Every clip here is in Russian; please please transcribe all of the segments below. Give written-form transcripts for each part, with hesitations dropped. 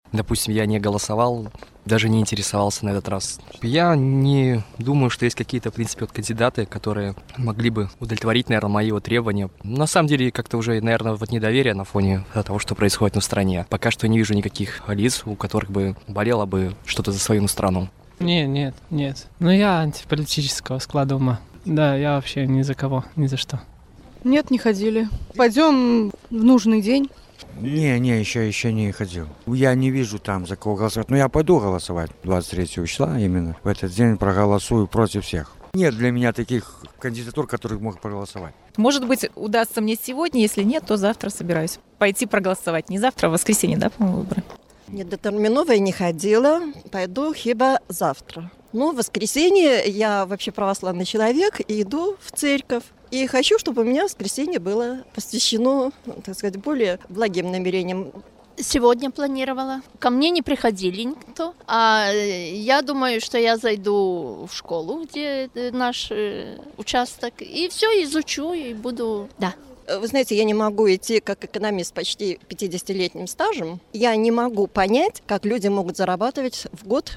Допустим, я не голосовал, даже не интересовался на этот раз. Я не думаю, что есть какие-то, в принципе, кандидаты, которые могли бы удовлетворить, наверное, мои требования. На самом деле, как-то уже, наверное, недоверие на фоне того, что происходит в стране. Пока что не вижу никаких лиц, у которых бы болело бы что-то за свою страну. Нет. Но я антиполитического склада ума. Да, я вообще ни за кого, ни за что. Нет, не ходили. Пойдем в нужный день. Не, еще не ходил. Я не вижу там, за кого голосовать. Но я пойду голосовать 23 числа именно. В этот день проголосую против всех. Нет для меня таких кандидатур, которых мог проголосовать. Может быть, удастся мне сегодня, если нет, то завтра собираюсь пойти проголосовать. Не завтра, а в воскресенье, да, по-моему, выборы? Нет, до терминовой не ходила, пойду хиба завтра. В воскресенье я вообще православный человек и иду в церковь. И хочу, чтобы у меня воскресенье было посвящено, так сказать, более благим намерениям. Сегодня планировала. Ко мне не приходили никто. А я думаю, что я зайду в школу, где наш участок, и все изучу, и буду... Да. Вы знаете, я не могу идти как экономист с почти 50-летним стажем. Я не могу понять, как люди могут зарабатывать в год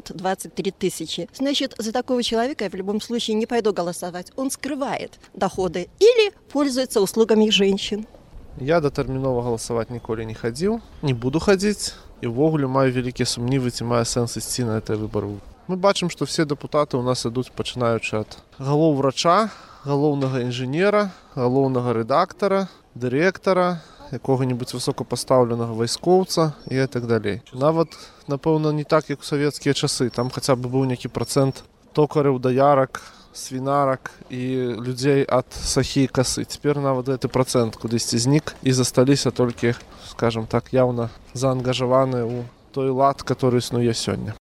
623 тысячи. Значит, за такого человека я в любом случае не пойду голосовать. Он скрывает доходы или пользуется услугами женщин. Я датэрмінова галасаваць ніколі не хадзіў, не буду хадзіць і ўвогуле маю вялікія сумнівы, ці мае сэнс ісці на гэтыя выбары. Мы бачым, што все дэпутаты ў нас ідуць пачынаючы ад галоў врача, галоўнага інжынера, галоўнага рэдактара, дырэктара, якога-небудзь высокапастаўленага вайскоўца і так далей. Нават, напэўна, не так, як у савецкія часы. Там хаця б быў нейкі працэнт токараў, даярак, свінарак і людзей ад сахі і касы. Цяпер нават гэты працэнт кудысьці знік і засталіся толькі, скажам так, яўна заангажаваныя ў той лад, который існуе сёння.